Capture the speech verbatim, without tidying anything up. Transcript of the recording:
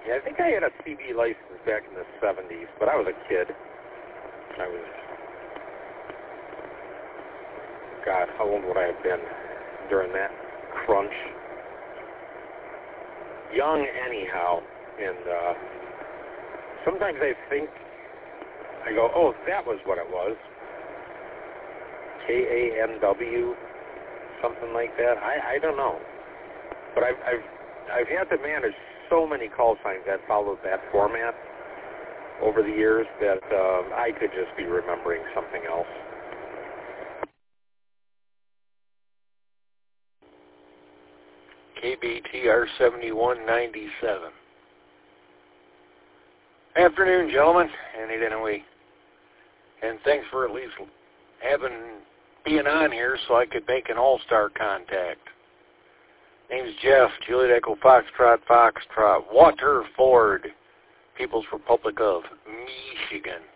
Yeah, I think I had a T V license back in the seventies, but I was a kid. I was, God, how old would I have been during that crunch? Young anyhow, and uh, sometimes I think, I go, oh, that was what it was. K A N W, something like that. I, I don't know. But I've, I've, I've had to manage so many call signs that followed that format over the years that uh, I could just be remembering something else. K B T R seventy-one ninety-seven. Afternoon, gentlemen, and anyway, and thanks for at least having being on here so I could make an all-star contact. Name's Jeff, Juliet Echo Foxtrot Foxtrot, Waterford, People's Republic of Michigan.